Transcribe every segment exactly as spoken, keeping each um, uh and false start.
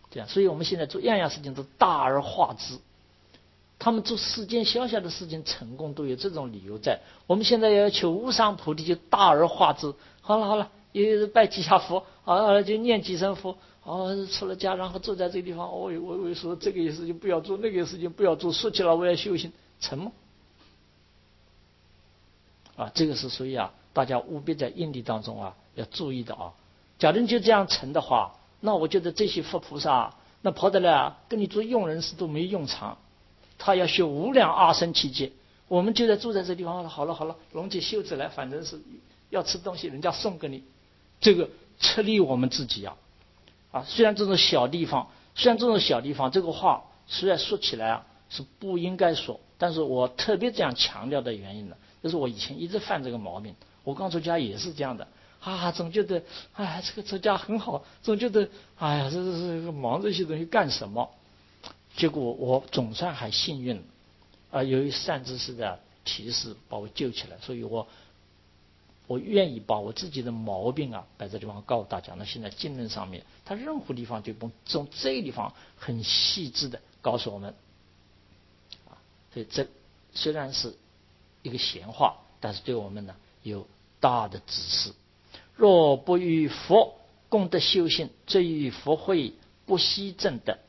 这样，所以我们现在做样样事情都大而化之。他们做世间小小的事情成功都有这种理由在。我们现在要求无上菩提，就大而化之。好了好了，也拜几下佛啊，就念几声佛。哦，出了家，然后坐在这个地方，哦，我我说这个事情不要做，那个事情不要做，说起来我要修行，成吗？啊，这个是所以啊，大家务必在因地当中啊要注意的啊。假如你就这样成的话，那我觉得这些佛菩萨那跑得来啊，跟你做用人事都没用场。他要修无量阿僧祇劫，我们就在住在这地方。好了好了，拢起袖子来，反正是要吃东西，人家送给你，这个吃力我们自己啊啊！虽然这种小地方，虽然这种小地方，这个话虽然说起来啊是不应该说，但是我特别这样强调的原因呢，就是我以前一直犯这个毛病。我刚出家也是这样的啊，总觉得哎这个出家很好，总觉得哎呀这是忙这些东西干什么？结果我总算还幸运啊，由于善知识的提示把我救起来，所以我我愿意把我自己的毛病啊摆在地方告诉大家。那现在经论上面，他任何地方就从这个地方很细致的告诉我们啊，所以这虽然是一个闲话，但是对我们呢有大的指示。若不与佛共得修行，则与佛会不悉正德。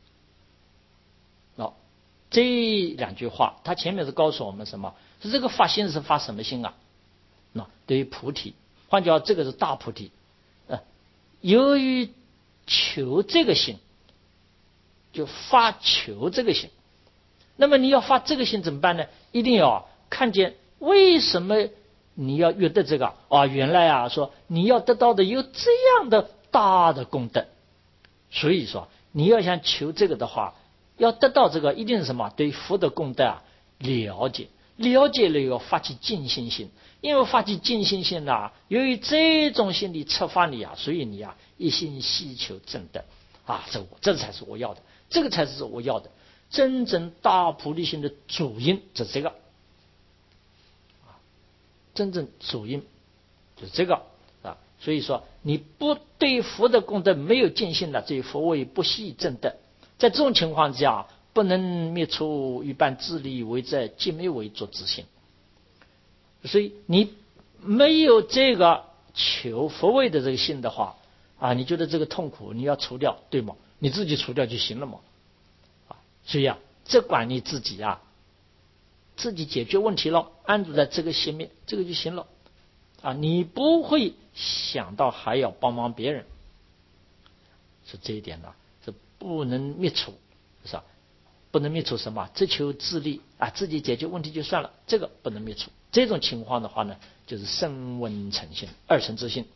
这两句话，他前面是告诉我们什么？是这个发心是发什么心啊？那对于菩提，换句话，这个是大菩提。呃，由于求这个心，就发求这个心。那么你要发这个心怎么办呢？一定要看见为什么你要约得这个啊？原来啊，说你要得到的有这样的大的功德，所以说你要想求这个的话。要得到这个，一定是什么？对佛的功德啊了解，了解了要发起尽心心，因为发起尽心心啊，由于这种心理策发你啊，所以你啊一心希求正德啊，这我这才是我要的，这个才是我要的，真正大菩提心的主因就是这个啊，真正主因就是这个啊，所以说你不对佛的功德没有尽心了，这佛为不悉正德。在这种情况下，不能灭除一般自利为则，即没为作之心。所以你没有这个求佛位的这个心的话啊，你觉得这个痛苦你要除掉，对吗？你自己除掉就行了嘛。啊，所以啊，这管你自己啊，自己解决问题了，安住在这个心面，这个就行了。啊，你不会想到还要帮忙别人，是这一点呢。不能灭除，是吧？不能灭除什么？只求自利啊，自己解决问题就算了，这个不能灭除。这种情况的话呢，就是声闻成心，二乘之心。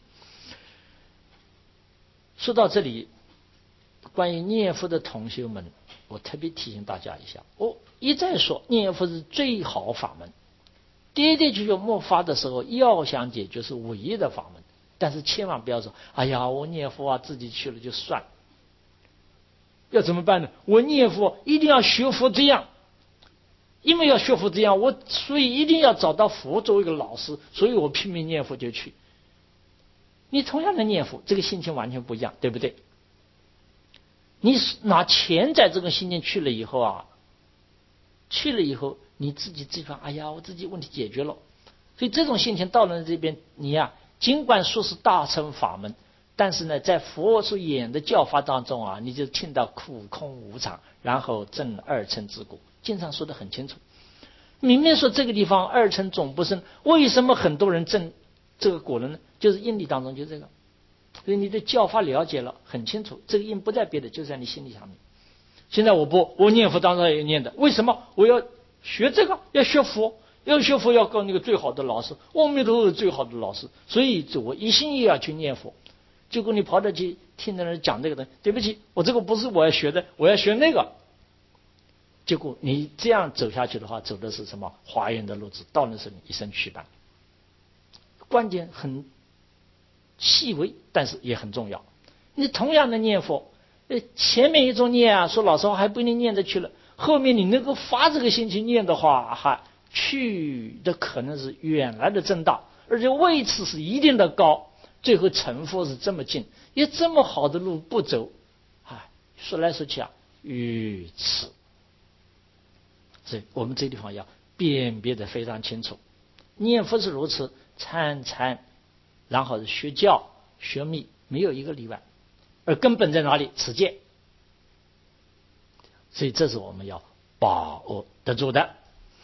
说到这里，关于念佛的同学们，我特别提醒大家一下，我一再说念佛是最好法门，的的确确末法的时候要想解决是唯一的法门，但是千万不要说，哎呀，我念佛啊，自己去了就算了。要怎么办呢？我念佛一定要学佛这样，因为要学佛这样，我所以一定要找到佛作为一个老师，所以我拼命念佛就去。你同样的念佛，这个心情完全不一样，对不对？你拿钱在这个心情去了以后啊，去了以后你自己这方，哎呀，我自己问题解决了，所以这种心情到了这边，你呀、啊，尽管说是大乘法门。但是呢，在佛所演的教法当中啊，你就听到苦空无常，然后证二乘之果，经常说得很清楚。明明说这个地方二乘总不生，为什么很多人证这个果了呢？就是因理当中就这个，所以你对教法了解了很清楚，这个因不在别的，就在你心里上面。现在我不，我念佛当然也念的，为什么我要学这个？要学佛，要学佛要搞那个最好的老师，阿弥陀佛是最好的老师，所以我一心也要去念佛。结果你跑到去听人讲这个的，对不起，我这个不是我要学的，我要学那个。结果你这样走下去的话，走的是什么华严的路子，到那是你一生虚败。关键很细微，但是也很重要。你同样的念佛，呃，前面一种念啊，说老实话还不一定念得去了，后面你能够发这个心去念的话，还去的可能是远来的增大，而且位次是一定的高。最后成佛是这么近，也这么好的路不走，啊， 说来说去啊，愚痴。所以我们这个地方要辨别的非常清楚。念佛是如此，参禅，然后是学教、学密，没有一个例外。而根本在哪里？持戒。所以这是我们要把握得住的。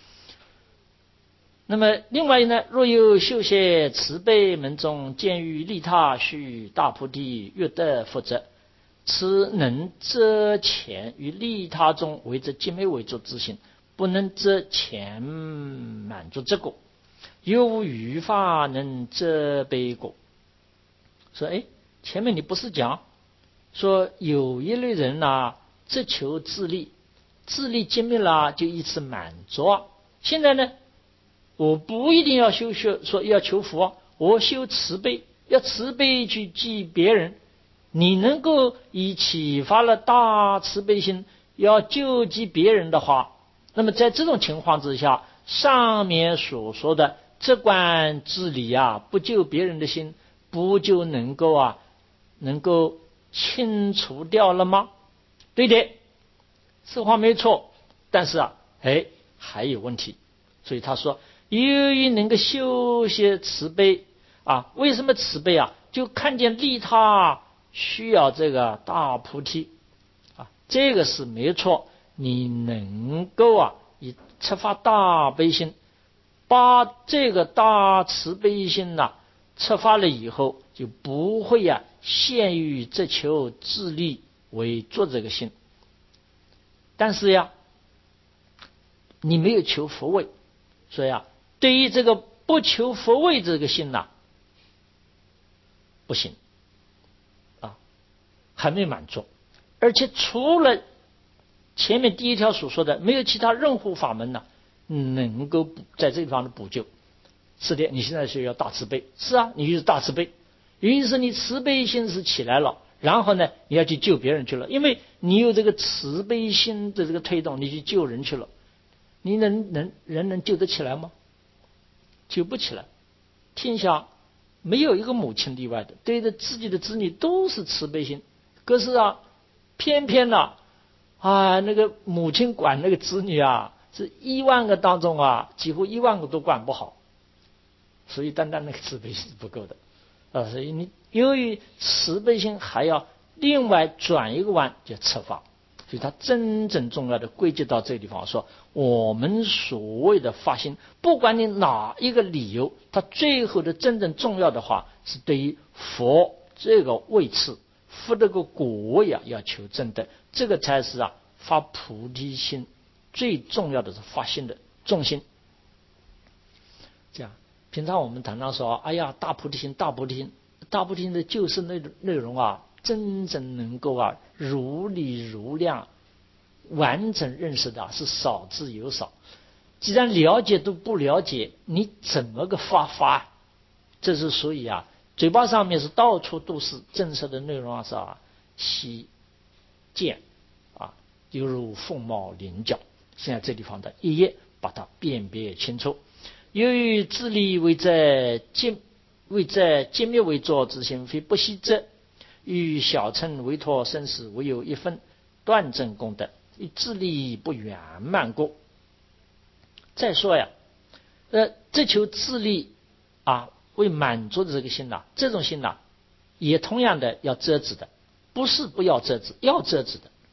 那么另外呢，若有修学慈悲门中，见于利他须大菩提，欲得佛者，此能遮前于利他中为之寂灭为作之心，不能遮前满足之果，又无余法能遮悲果。说哎，前面你不是讲说有一类人啊，只求自利，自利寂灭了就一次满足。现在呢，我不一定要修学说要求佛，我修慈悲，要慈悲去济别人。你能够以启发了大慈悲心，要救济别人的话，那么在这种情况之下，上面所说的这观自理啊，不救别人的心，不就能够啊，能够清除掉了吗？对的，这话没错。但是啊，哎，还有问题。所以他说，由于能够修些慈悲啊，为什么慈悲啊？就看见利他需要这个大菩提啊，这个是没错。你能够啊，以出发大悲心，把这个大慈悲心呐、啊，出发了以后，就不会呀、啊、陷于只求自利为作这个心。但是呀，你没有求佛位，所以啊，对于这个不求佛位这个心呐、啊，不行啊，还没满足。而且除了前面第一条所说的，没有其他任何法门呢、啊，能够在这地方的补救。是的，你现在是要大慈悲，是啊，你就是大慈悲，于是你慈悲心是起来了，然后呢，你要去救别人去了，因为你有这个慈悲心的这个推动，你去救人去了，你能能人能救得起来吗？救不起来。天下没有一个母亲例外的，对着自己的子女都是慈悲心，可是啊，偏偏呢 啊, 啊，那个母亲管那个子女啊，是一万个当中啊，几乎一万个都管不好。所以单单那个慈悲心是不够的啊，所以你由于慈悲心还要另外转一个弯，叫策法。所以它真正重要的归结到这个地方，说我们所谓的发心，不管你哪一个理由，它最后的真正重要的话，是对于佛这个位次，佛这个果位啊，要求证的，这个才是啊发菩提心最重要的是发心的重心。这样。平常我们谈到说，哎呀，大菩提心，大菩提心，大菩提心的救世内内容啊，真正能够啊如理如量完整认识的、啊、是少之又少。既然了解都不了解，你怎么个发发？这是所以啊，嘴巴上面是到处都是正式的内容啊，是啊，悉见啊，犹如凤毛麟角。现在这地方的一页把它辨别清楚。由于自利为在尽为在尽灭为作之心，非不惜者，与小乘为托生死，唯有一分断证功德，与自利不圆满过。再说呀，呃，这求自利啊，为满足的这个心呐、啊，这种心呐、啊，也同样的要遮止的，不是不要遮止，要遮止的。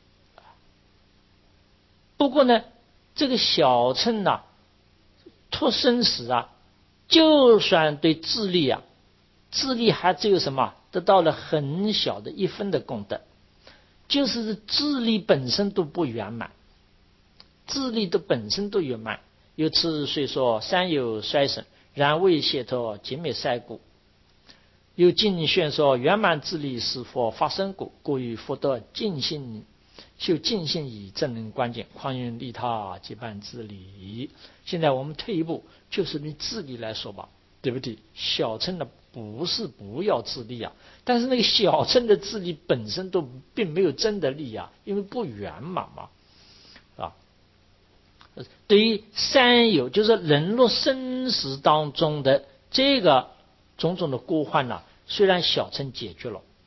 不过呢，这个小乘呐、啊。托生死啊，就算对自利啊，自利还只有什么？得到了很小的一分的功德，就是自利本身都不圆满，自利的本身都圆满。由此虽说三有衰损，然未解脱尽灭三故。又尽宣说圆满自利是佛发生故，故于佛得尽心修尽心以正能关键，况云利他即办自利。现在我们退一步，就是你自利来说吧，对不对？小乘的不是不要自利啊，但是那个小乘的自利本身都并没有真的利啊，因为不圆满嘛，啊。对于三有，就是人落生死当中的这个种种的过患呢、啊，虽然小乘解决了，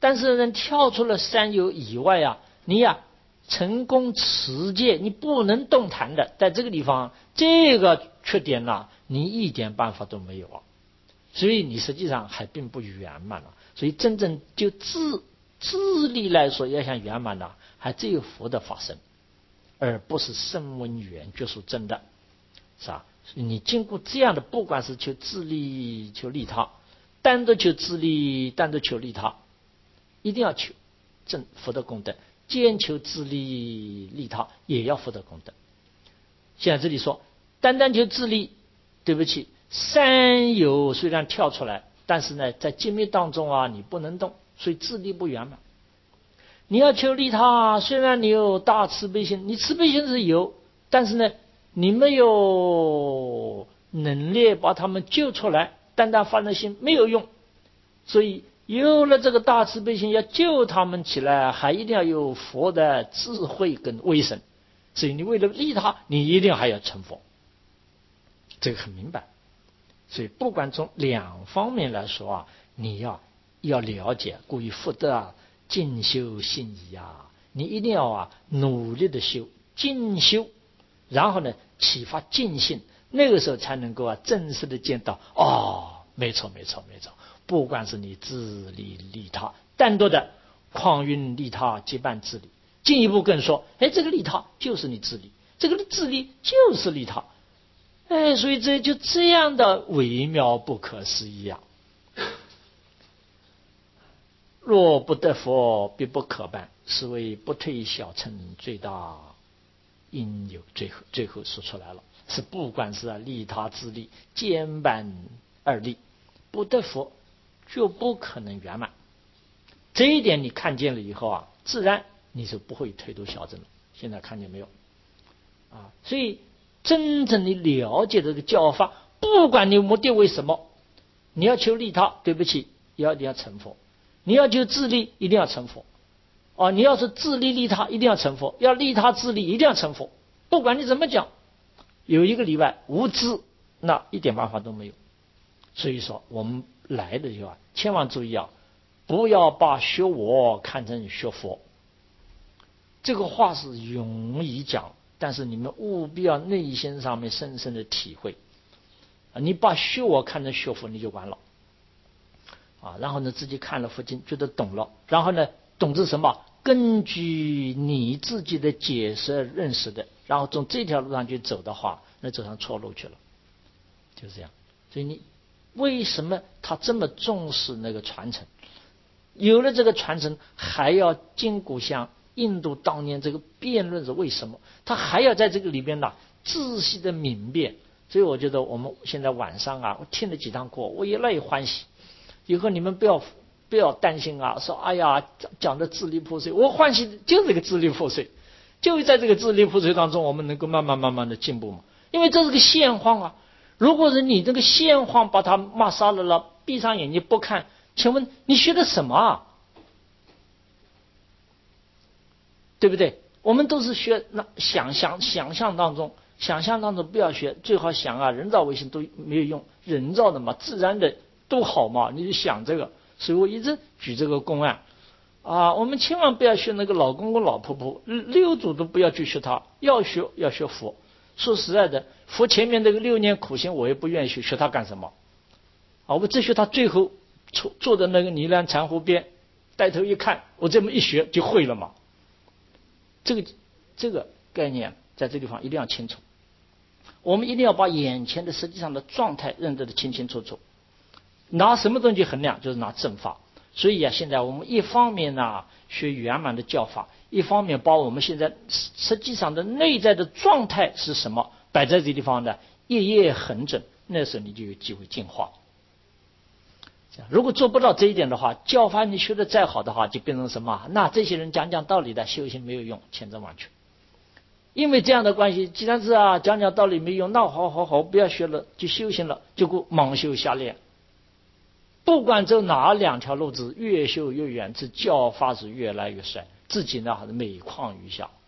但是呢，跳出了三有以外啊，你呀、啊、成功持戒，你不能动弹的，在这个地方，这个缺点呢、啊，你一点办法都没有啊。所以你实际上还并不圆满了。所以真正就自自力来说，要想圆满呢，还只有佛的法身，而不是声闻缘觉属真的，是吧？所以你经过这样的，不管是求自利、求利他，单独求自利，单独求利他，一定要求正福德功德，兼求自利利他，也要福德功德。现在这里说，单单求自利，对不起，三有虽然跳出来，但是呢，在经密当中啊，你不能动，所以自利不圆满。你要求利他，虽然你有大慈悲心，你慈悲心是有，但是呢，你没有能力把他们救出来，单单发了心没有用。所以有了这个大慈悲心，要救他们起来，还一定要有佛的智慧跟威神。所以你为了利他，你一定还要成佛，这个很明白。所以不管从两方面来说啊，你要要了解，故于福德啊，精修信义啊，你一定要啊努力的修精修，然后呢启发净信，那个时候才能够啊正式的见到哦，没错没错没错，不管是你自利利他，单独的况运利他结伴自利，进一步更说，哎，这个利他就是你自利，这个自利就是利他。哎，所以这就这样的微妙不可思议啊！若不得佛，必不可办，是为不退小乘最大因有。最后最后说出来了，是不管是啊利他自利兼办二利，不得佛就不可能圆满。这一点你看见了以后啊，自然你就不会推度小乘了。现在看见没有啊？所以真正的了解这个教法，不管你目的为什么，你要求利他，对不起，要你要成佛；你要求自利，一定要成佛。哦，你要是自利利他，一定要成佛；要利他自利，一定要成佛。不管你怎么讲，有一个例外，无知，那一点办法都没有。所以说，我们来的时候啊，千万注意啊，不要把学我看成学佛。这个话是容易讲，但是你们务必要内心上面深深的体会啊！你把学我看成学佛，你就完了啊！然后呢，自己看了佛经，觉得懂了，然后呢，懂是什么？根据你自己的解释认识的，然后从这条路上去走的话，那走上错路去了，就是这样。所以你为什么他这么重视那个传承？有了这个传承，还要经古像印度当年这个辩论是为什么？他还要在这个里边呢仔细的明辨。所以我觉得我们现在晚上啊，我听了几堂课，我也乐意欢喜。以后你们不要不要担心啊，说哎呀讲的支离破碎，我欢喜就是这个支离破碎，就是在这个支离破碎当中，我们能够慢慢慢慢的进步嘛。因为这是个现况啊。如果是你这个现况把它抹杀了了，闭上眼睛不看，请问你学的什么啊？对不对？我们都是学那想象想象当中，想象当中不要学，最好想啊，人造卫星都没有用，人造的嘛，自然的都好嘛，你就想这个。所以我一直举这个公案啊，我们千万不要学那个老公公老婆婆，六祖都不要去学他，要学要学佛。说实在的，佛前面那个六年苦行，我也不愿意学，学他干什么？啊，我只学他最后坐坐的那个泥兰禅湖边，抬头一看，我这么一学就会了嘛。这个这个概念在这地方一定要清楚，我们一定要把眼前的实际上的状态认得的清清楚楚。拿什么东西衡量？就是拿正法。所以啊，现在我们一方面呢学圆满的教法，一方面把我们现在实际上的内在的状态是什么摆在这地方呢，夜夜恒准，那时候你就有机会进化。如果做不到这一点的话，教法你学的再好的话，就变成什么？那这些人讲讲道理的修行没有用，千真万确。因为这样的关系，既然是啊讲讲道理没用，那好好好不要学了，就修行了，就够盲修瞎练。不管走哪两条路子，越修越远，这教法是越来越衰，自己呢还是每况愈下。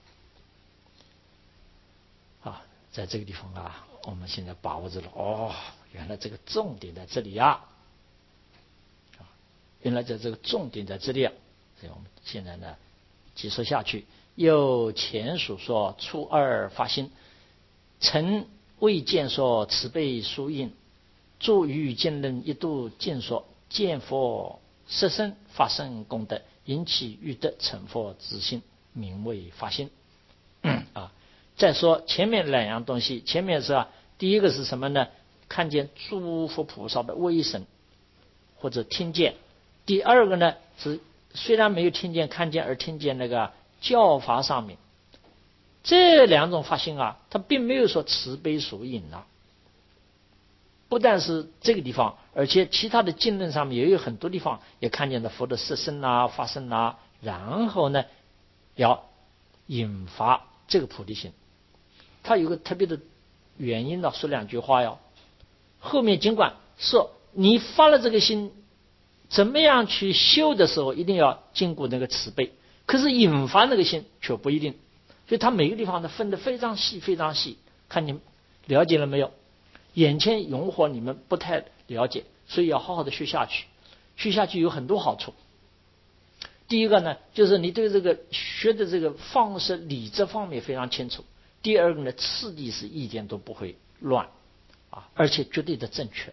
啊，在这个地方啊，我们现在把握住了，哦，原来这个重点在这里呀、啊。原来在这个重点在这里啊， 所以我们现在呢继续下去。又前述说初二发心，曾未见说慈悲殊应，诸于见人一度见说见佛色身发生功德，引起欲得成佛之心，名为发心。啊，再说前面两样东西，前面是啊，第一个是什么呢？看见诸佛菩萨的威神或者听见。第二个呢是虽然没有听见看见，而听见那个教法上面这两种发心啊，它并没有说慈悲属引啊。不但是这个地方，而且其他的经论上面也有很多地方也看见了佛的色身啊、发生啊，然后呢要引发这个菩提心。它有个特别的原因呢，说两句话哟。后面尽管说你发了这个心，怎么样去修的时候，一定要经过那个慈悲，可是引发那个心却不一定。所以它每个地方呢分得非常细，非常细。看你了解了没有？眼前永火你们不太了解，所以要好好的学下去。学下去有很多好处。第一个呢，就是你对这个学的这个方式理这方面非常清楚。第二个呢，次第是一点都不会乱啊，而且绝对的正确。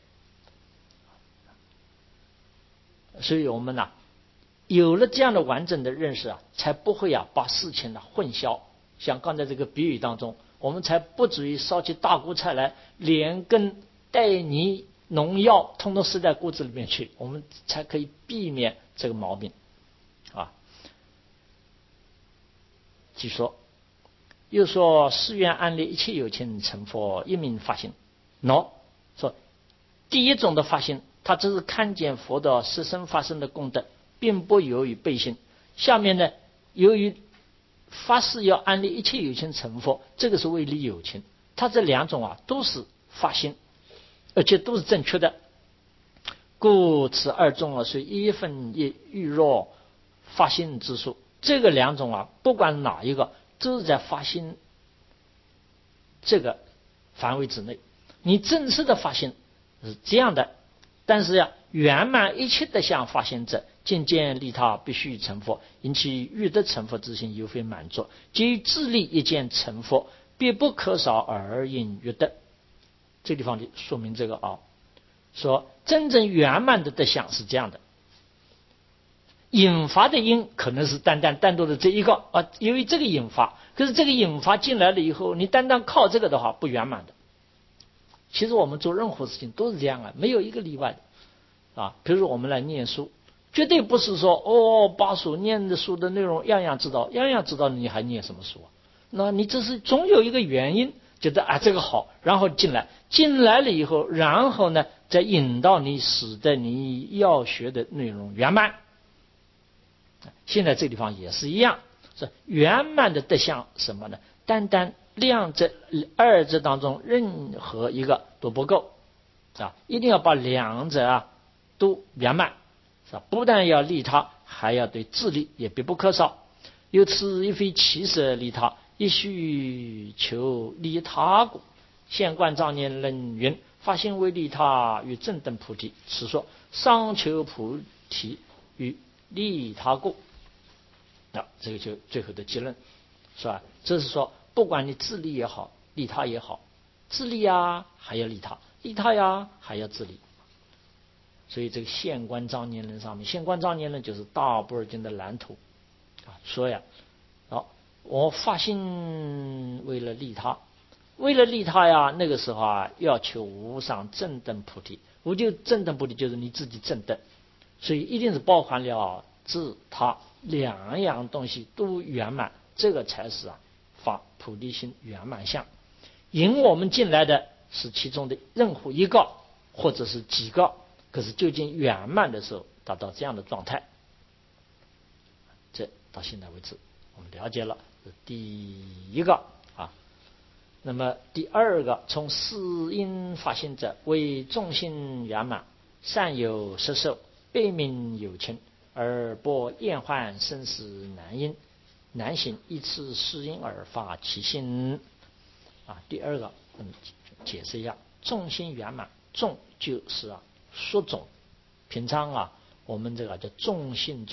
所以我们呢，有了这样的完整的认识啊，才不会啊把事情呢混淆。像刚才这个比喻当中，我们才不至于烧起大锅菜来，连根带泥农药通通施在锅子里面去，我们才可以避免这个毛病啊。据说又说誓愿安立一切有情成佛一名发心。喏，说第一种的发心，它只是看见佛的色身发生的功德，并不由于背信。下面呢，由于发誓要安立一切有情成佛，这个是为利有情。它这两种啊都是发心，而且都是正确的。故此二种啊是一分一欲若发心之术。这个两种啊，不管哪一个，都是在发心这个范围之内。你正式的发心是这样的，但是呀，圆满一切的相发心者，渐渐利他必须成佛，因其欲得成佛之心犹非满足，基于自利一见成佛，必不可少而应欲得。这地方就说明这个啊，说真正圆满的德相是这样的。引发的因可能是单单单独的这一个啊，由于这个引发，可是这个引发进来了以后，你单单靠这个的话不圆满的。其实我们做任何事情都是这样啊，没有一个例外的啊。比如说我们来念书，绝对不是说哦，把书念的书的内容样样知道，样样知道你还念什么书啊？那你这是总有一个原因，觉得啊这个好，然后进来，进来了以后，然后呢再引导你，使得你要学的内容圆满。现在这个地方也是一样，是圆满的德相什么呢？单单两者二者当中任何一个都不够啊，一定要把两者啊都圆满，是吧？不但要利他，还要对自利也必不可少。由此一非其舍利他，一须求利他故。现观藏念人云：发心为利他与正等菩提，此说上求菩提与利他故。那这个就最后的结论，是吧？这是说，不管你自利也好，利他也好，自利呀还要利他，利他呀还要自利。所以这个现观藏念论上面，现观藏念论就是大般若经的蓝图啊，说呀，好，我发心为了利他，为了利他呀，那个时候啊，要求无上正等菩提。无就正等菩提就是你自己正等，所以一定是包含了自他两样东西都圆满，这个才是啊发菩提心圆满相。引我们进来的是其中的任何一个或者是几个，可是究竟圆满的时候达到这样的状态，这到现在为止我们了解了是第一个啊。那么第二个，从四因发心者，为众心圆满，善有摄受，悲悯有情，而不厌患生死难因难行，依次四因而发其心啊。第二个，嗯，解释一下，众心圆满，众就是啊说种，平常啊我们这个叫众信咒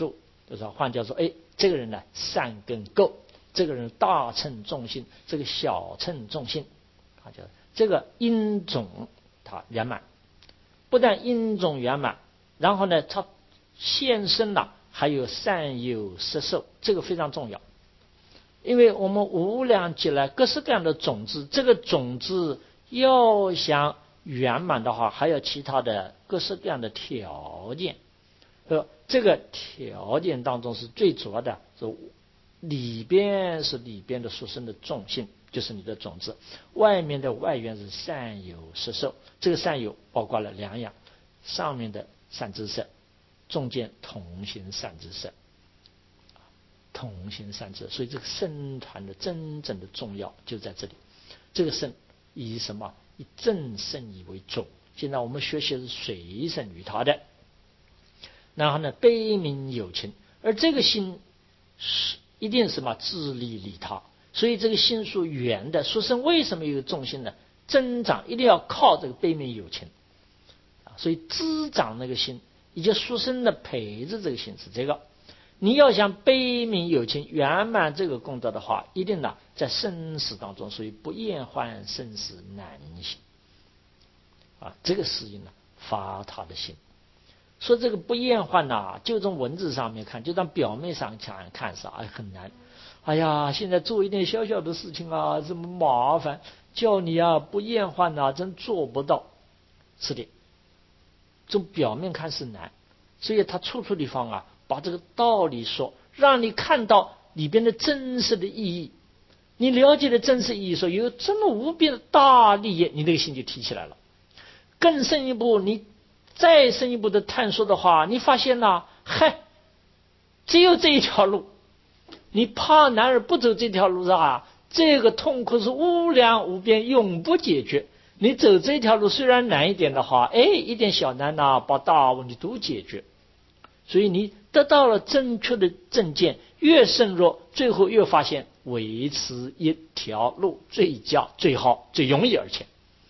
就是换句话说，哎，这个人呢善根够，这个人大乘众信，这个小乘众信，啊，就这个因种他圆满，不但因种圆满，然后呢，他现身了，还有善有摄受，这个非常重要。因为我们无量劫来各式各样的种子，这个种子要想圆满的话，还有其他的各式各样的条件。呃，这个条件当中是最主要的，是里边是里边的殊胜的众性，就是你的种子；外面的外缘是善有摄受，这个善有包括了两样：上面的善知识，中间同行善知识。同行善知，所以这个僧团的真正的重要就在这里。这个僧以什么？以正圣义为重。现在我们学习的是随顺于他的，然后呢，悲悯有情，而这个心是一定是什么？自利利他。所以这个心属圆的，书生为什么有重心呢？增长一定要靠这个悲悯有情啊，所以滋长那个心，以及书生的培植这个心是这个。你要想悲悯有情圆满这个功德的话，一定呢在生死当中，所以不厌患生死难行啊，这个是因呢发他的心。说这个不厌患呐，就从文字上面看，就从表面上看看是啊很难。哎呀，现在做一点小小的事情啊，这么麻烦，叫你啊不厌患呐，真做不到。是的，从表面看是难，所以他处处地方啊。把这个道理说，让你看到里边的真实的意义。你了解的真实意义，说有这么无边的大利益，你那个心就提起来了。更深一步，你再深一步的探索的话，你发现呢，嗨，只有这一条路。你怕男儿不走这条路啊，这个痛苦是无量无边，永不解决。你走这条路虽然难一点的话，哎，一点小难呐，把大问题都解决。所以你得到了正确的正见，越深入，最后越发现维持一条路最佳、最好、最容易，而且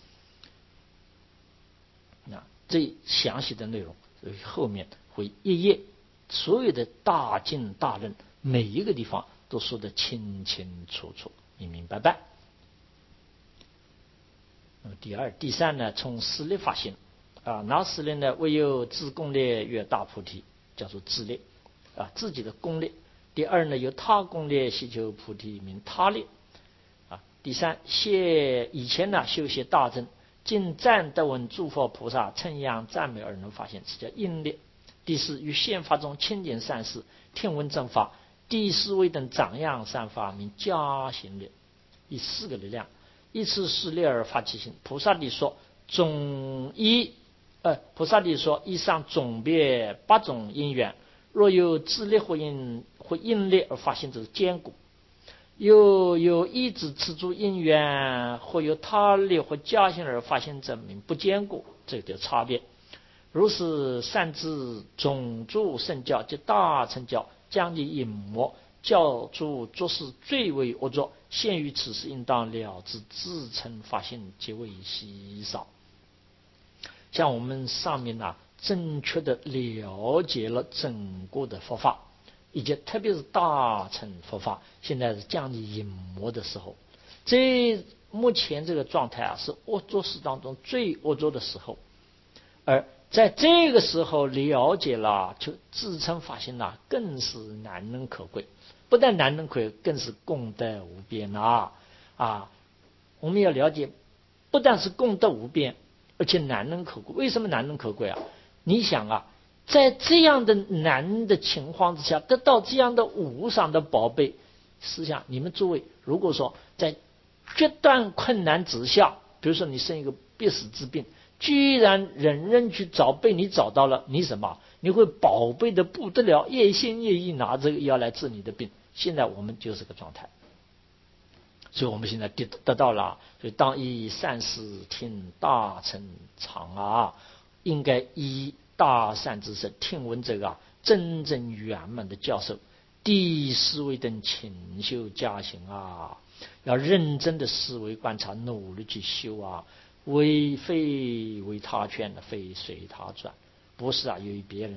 那最详细的内容，后面会一页所有的大经大论，每一个地方都说得清清楚楚、明明白白。第二、第三呢，从实力发现啊，哪实力呢？唯有自功力越大菩提。叫做自力啊，自己的功力。第二呢，由他功力希求菩提，名他力啊。第三，谢以前呢修习大乘，尽赞得闻诸佛菩萨称扬赞美而能发现，这叫因力。第四，于宪法中清净善事，听闻正法，第四位等长样善法，名加行力。第四个力量，一次是力而发其心。菩萨地说总一。呃，菩萨地说，以上总别八种因缘，若有自力或因或因力而发现，者坚固；又有一指持住因缘，或有他力或加行而发现者，名不坚固。这个差别。如是善知种诸圣教及大乘教，将其隐没，教诸作事最为恶作，现于此时，应当了知自称发现极为稀少。像我们上面呢、啊，正确的了解了整个的佛法，以及特别是大乘佛法，现在是将你隐没的时候。这目前这个状态啊，是恶作事当中最恶作的时候。而在这个时候了解了，就自称发现了，更是难能可贵。不但难能可贵，更是功德无边啊！啊，我们要了解，不但是功德无边。而且难能可贵，为什么难能可贵啊？你想啊，在这样的难的情况之下，得到这样的无上的宝贝，试想你们诸位，如果说在决断困难之下，比如说你生一个必死之病，居然人人去找，被你找到了，你什么？你会宝贝的不得了，夜心夜意拿这个药来治你的病。现在我们就是个状态。所以我们现在得得到了，所以当以善事听大乘常啊，应该以大善之身听闻这个、啊、真正圆满的教授，第四位等勤修加行啊，要认真的思维观察，努力去修啊，为非为他劝的，非随他转，不是啊，由于别人了、啊。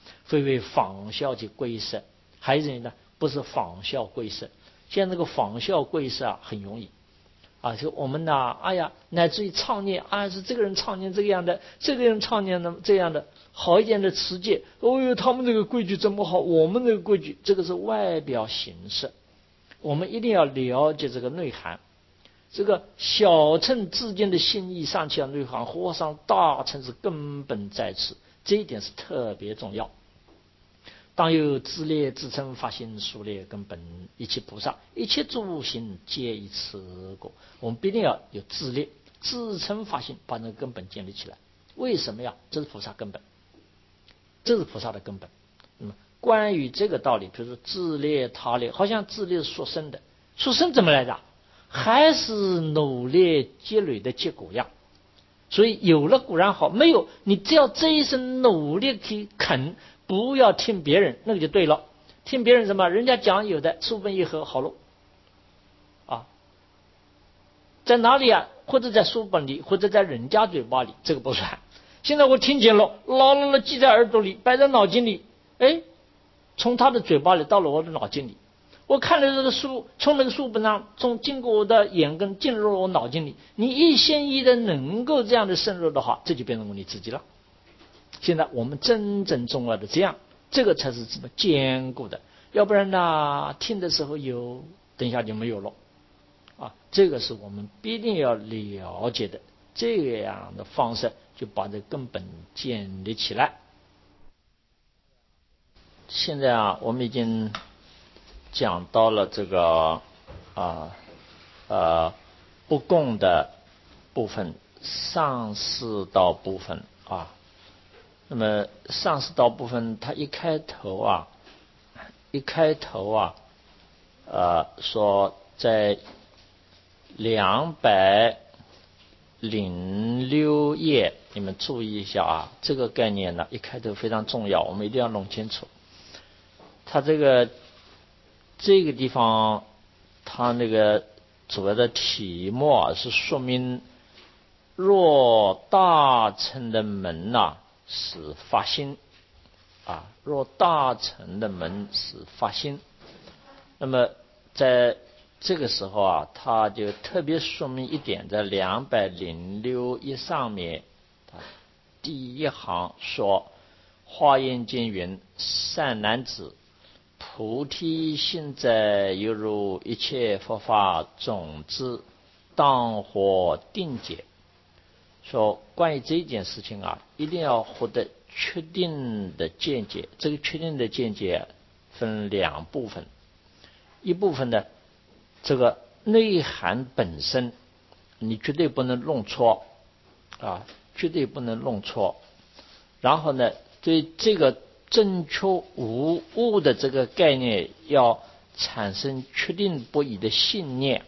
非为仿效及贵色。还有人呢，不是仿效贵色。现在这个仿效贵色啊，很容易啊，就我们呢，哎呀，乃至于唱念啊，是这个人唱念这个样的，这个人唱念的这样的，好一点的持戒，哦哟，他们这个规矩这么好，我们这个规矩，这个是外表形式。我们一定要了解这个内涵。这个小乘至坚的心意上去内涵，或上大乘是根本在此，这一点是特别重要。当有自劣自称发心数劣根本，一切菩萨一切诸行皆以此果。我们必定要有自劣自称发心，把那个根本建立起来。为什么呀？这是菩萨根本，这是菩萨的根本。那么关于这个道理，比如说自劣他劣，好像自劣是xuất生的，xuất生怎么来的？还是努力积累的结果呀。所以有了固然好，没有你只要这一生努力去啃，不要听别人，那个就对了。听别人什么？人家讲有的书本一合好了啊，在哪里啊？或者在书本里，或者在人家嘴巴里，这个不算。现在我听见了，牢牢的记在耳朵里，摆在脑筋里，哎，从他的嘴巴里到了我的脑筋里。我看了这个书，从那个书本上，从经过我的眼根进入了我脑筋里。你一心一意的能够这样的深入的话，这就变成你自己了。现在我们真正重要的这样，这个才是这么坚固的。要不然呢，听的时候有，等一下就没有了啊。这个是我们必定要了解的，这样的方式就把这根本建立起来。现在啊，我们已经讲到了这个啊呃不共的部分，上士道部分啊。那么上士道部分，它一开头啊，一开头啊，呃说在两百零六页，你们注意一下啊，这个概念呢，一开头非常重要，我们一定要弄清楚。它这个这个地方，它那个主要的题目啊，是说明若大乘的门呐、啊，是发心啊，若大乘的门是发心。那么在这个时候啊，他就特别说明一点，在两百零六页上面，第一行说：华严经云，善男子，菩提心者，犹如一切佛法种子，当获定解。说关于这件事情啊，一定要获得确定的见解。这个确定的见解分两部分，一部分呢，这个内涵本身，你绝对不能弄错啊，绝对不能弄错。然后呢，对这个正确无误的这个概念，要产生确定不移的信念。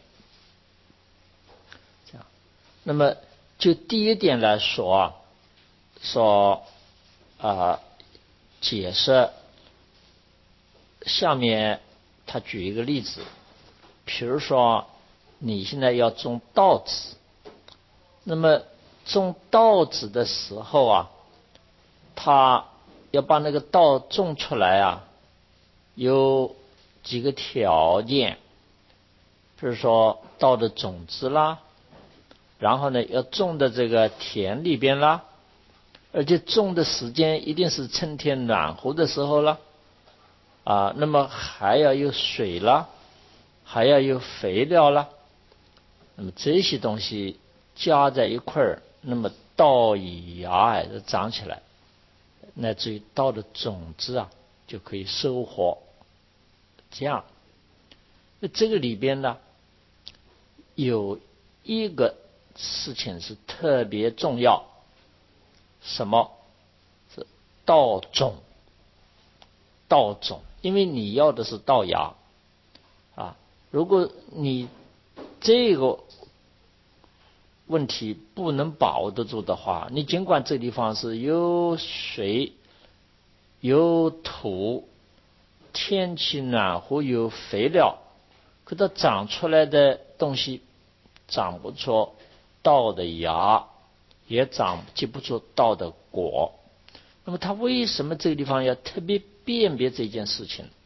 这样，那么就第一点来说啊，说啊、呃，解释下面他举一个例子，比如说你现在要种稻子，那么种稻子的时候啊，他要把那个稻种出来啊，有几个条件，比如说稻的种子啦，然后呢要种的这个田里边啦，而且种的时间一定是春天暖和的时候啦，啊，那么还要有水啦，还要有肥料啦，那么这些东西加在一块儿，那么稻芽就长起来，乃至于稻的种子啊就可以收获。这样，那这个里边呢，有一个事情是特别重要，什么？是稻种。稻种，因为你要的是稻芽啊。如果你这个问题不能把握得住的话，你尽管这地方是有水、有土，天气暖和，有肥料，可它长出来的东西长不出稻的芽，也长结不出稻的果。 那么他为什么这个地方要特别辨别这件事情？